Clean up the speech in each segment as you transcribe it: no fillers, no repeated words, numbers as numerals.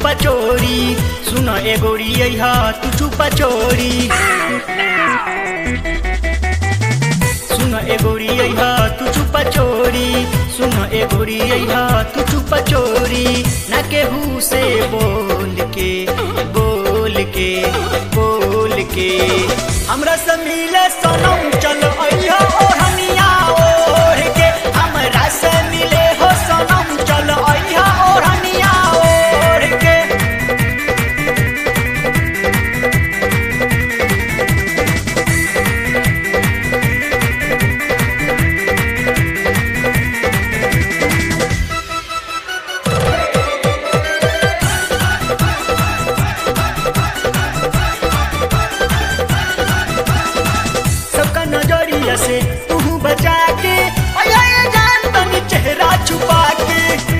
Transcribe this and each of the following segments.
चुपा चोरी सुन ए गोरी अइहा तू चुपा चोरी सुन ए गोरी अइहा तू चुपा चोरी सुन ए गोरी अइहा तू चुपा चोरी ना केहू से बोल के बोल के बोल के हमरा से मिले सनम चल अइहा ओढ़निया ओढ़ के हमरा से मिले हो सनम चल अइहा ओढ़निया ओढ़ के सबका नजरिया से तू बचा के अया ये जान तनी चेहरा छुपा के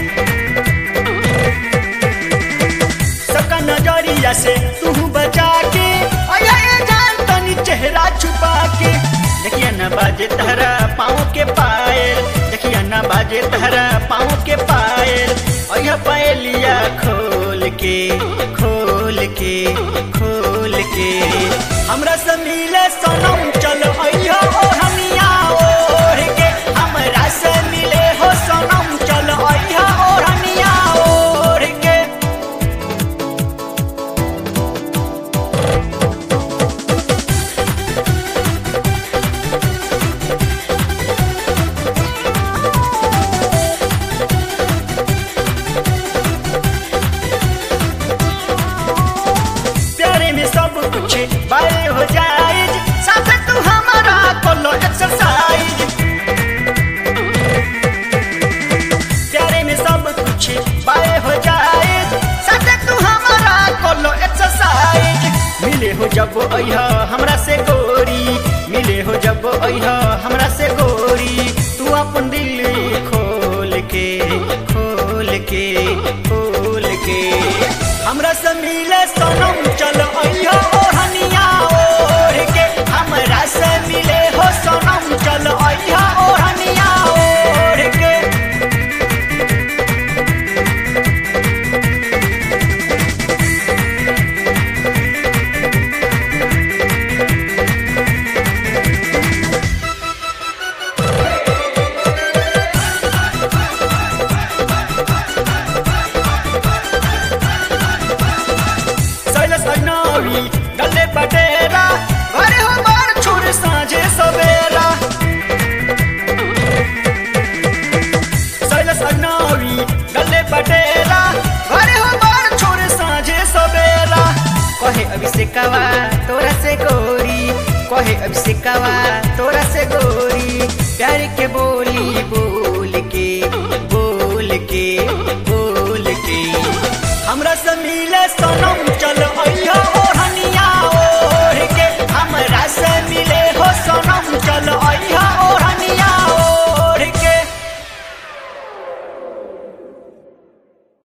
सबका नजरिया से तू बचा के अया ये जान तनी चेहरा छुपा के देखिए ना बाजे तहरा पाँव के पायल देखिए ना बाजे तहरा पाँव के पायल अया पायलिया खोल के खोल के खोल के हमरा से मिले सनम चल अइहा ओढ़निया ओढ़ के हमरा से मिले हो सनम चल अइहा ओढ़निया ओढ़ के प्यारे में सब कुछ बारे हो जाए साथ तू हमारा कोलो एक्सरसाइज प्यारे में सब कुछ बारे हो जाए साथ तू हमारा कोलो एक्सरसाइज मिले हो जब अइहा हमरा से गोरी मिले हो जब अइहा हमरा से गोरी तू अपन दिल खोल के खोल के खोल के हमरा से मिले सनम चल अइहा ओढ़निया ओढ़ के हमरा से मिले हो सनम चल अइहा ओढ़निया ओढ़ के सैलस अगनावी गले बटेरा घरे हो बार छोड़ साँझे सवेरा सैलस अगनावी गले बटेरा घरे हो बार छोड़ साँझे सवेरा कहे अभिषेकवा तोरा से गोरी कहे अभिषेकवा तोरा से गोरी प्यार के बोली बोल के बोल के बोल के हमरा से मिले सनम